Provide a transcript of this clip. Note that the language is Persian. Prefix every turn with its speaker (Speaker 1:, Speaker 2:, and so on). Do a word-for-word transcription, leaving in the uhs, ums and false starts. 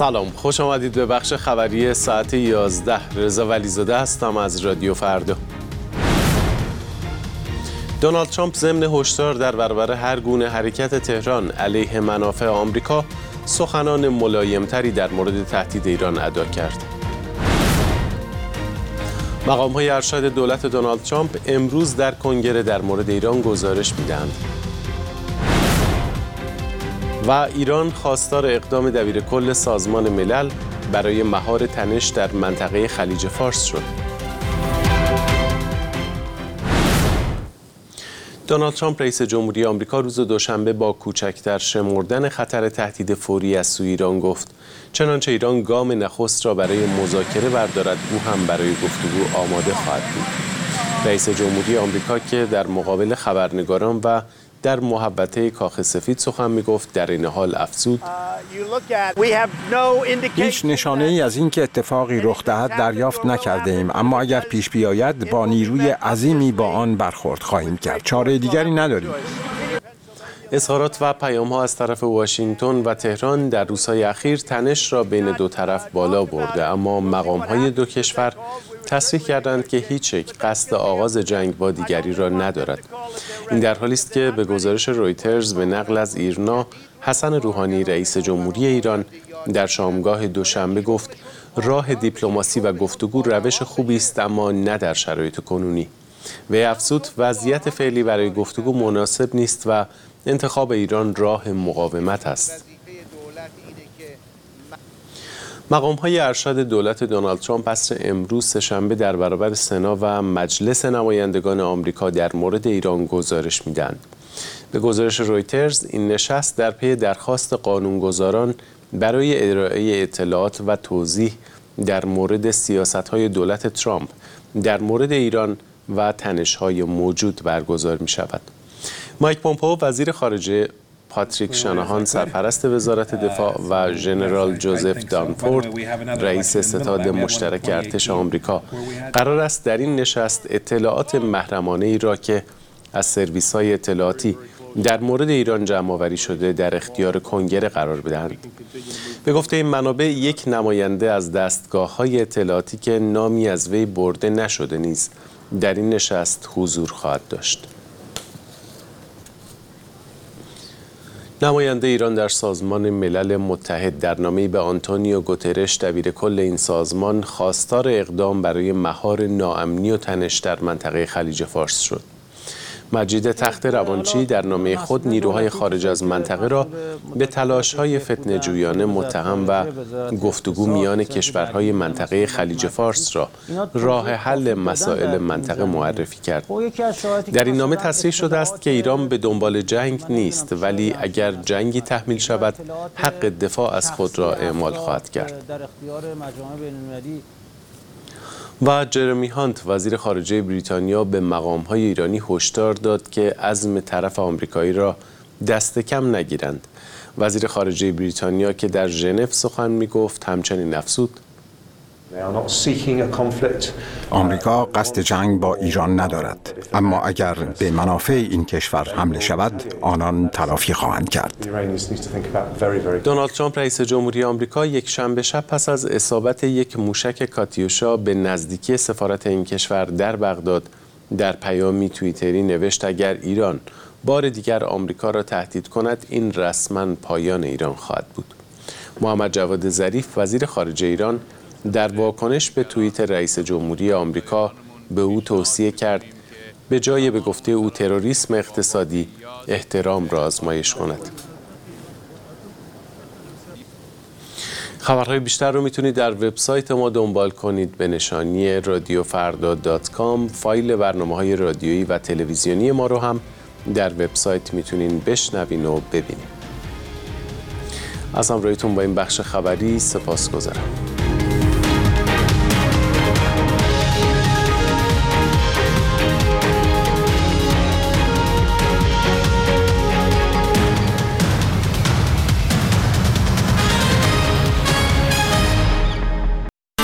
Speaker 1: سلام، خوش آمدید به بخش خبری ساعت یازده. رضا ولیزاده هستم از رادیو فردا. دونالد ترامپ ضمن هشدار در برابر هر گونه حرکت تهران علیه منافع آمریکا سخنان ملایمتری در مورد تهدید ایران ادا کرد. مقام‌های ارشد دولت دونالد ترامپ امروز در کنگره در مورد ایران گزارش می‌دهند. و ایران خواستار اقدام دبیرکل سازمان ملل برای مهار تنش در منطقه خلیج فارس شد. دونالد ترامپ رئیس جمهوری آمریکا روز دوشنبه با کوچکتر شمردن خطر تهدید فوری از سوی ایران گفت چنانچه ایران گام نخست را برای مذاکره بردارد او هم برای گفتگو آماده خواهد بود. رئیس جمهوری آمریکا که در مقابل خبرنگاران و در محوطه کاخ سفید سخن می‌گفت در این حال افزود
Speaker 2: هیچ نشانه ای از این که اتفاقی رخ دهد دریافت نکرده ایم، اما اگر پیش بیاید با نیروی عظیمی با آن برخورد خواهیم کرد. چاره دیگری نداریم.
Speaker 1: اظهارات و پیام‌ها از طرف واشنگتن و تهران در روزهای اخیر تنش را بین دو طرف بالا برده، اما مقام‌های دو کشور تصریح کردند که هیچ یک قصد آغاز جنگ با دیگری را ندارد. این در حالی است که به گزارش رویترز به نقل از ایرنا، حسن روحانی رئیس جمهوری ایران در شامگاه دوشنبه گفت راه دیپلماسی و گفتگو روش خوبی است، اما نه در شرایط کنونی. وی افزود وضعیت فعلی برای گفتگو مناسب نیست و انتخاب ایران راه مقاومت است. مقام‌های ارشد دولت دونالد ترامپ عصر امروز سه‌شنبه در برابر سنا و مجلس نمایندگان آمریکا در مورد ایران گزارش می‌دهند. به گزارش رویترز این نشست در پی درخواست قانونگذاران برای ارائه اطلاعات و توضیح در مورد سیاست‌های دولت ترامپ در مورد ایران و تنش‌های موجود برگزار می‌شود. مایک پومپئو وزیر خارجه، پاتریک شاناهان سرپرست وزارت دفاع و ژنرال جوزف دانفورد رئیس ستاد مشترک ارتش آمریکا قرار است در این نشست اطلاعات محرمانه‌ای را که از سرویس‌های اطلاعاتی در مورد ایران جمع‌آوری شده در اختیار کنگره قرار بدهند. به گفته این منابع یک نماینده از دستگاه‌های اطلاعاتی که نامی از وی برده نشده نیز در این نشست حضور خواهد داشت. نماینده ایران در سازمان ملل متحد در نامه‌ای به آنتونیو گوترش دبیرکل این سازمان خواستار اقدام برای مهار ناامنی و تنش در منطقه خلیج فارس شد. مجید تخت روانچی در نامه خود نیروهای خارج از منطقه را به تلاش‌های فتنه‌جویانه متهم و گفتگو میان کشورهای منطقه خلیج فارس را راه حل مسائل منطقه معرفی کرد. در این نامه تصریح شده است که ایران به دنبال جنگ نیست، ولی اگر جنگی تحمیل شود حق دفاع از خود را اعمال خواهد کرد. و جرمی هانت وزیر خارجه بریتانیا به مقام‌های ایرانی هشدار داد که عزم طرف آمریکایی را دست کم نگیرند. وزیر خارجه بریتانیا که در ژنو سخن می‌گفت همچنین افزود
Speaker 2: آمریکا قصد جنگ با ایران ندارد، اما اگر به منافع این کشور حمله شود آنان تلافی خواهند کرد.
Speaker 1: دونالد ترامپ رئیس جمهوری آمریکا یک شنبه شب پس از اصابت یک موشک کاتیوشا به نزدیکی سفارت این کشور در بغداد در پیامی توییتری نوشت اگر ایران بار دیگر آمریکا را تهدید کند این رسما پایان ایران خواهد بود. محمد جواد ظریف وزیر خارجه ایران در واکنش به توییت رئیس جمهوری آمریکا به او توصیه کرد به جای به گفته او تروریسم اقتصادی احترام را آزمایش کند. خبرهای بیشتر رو میتونید در وبسایت ما دنبال کنید به نشانی رادیو فردا دات کام. فایل برنامه‌های رادیویی و تلویزیونی ما رو هم در وبسایت میتونین بشنوین و ببینید. از همراهیتون با این بخش خبری سپاسگزارم.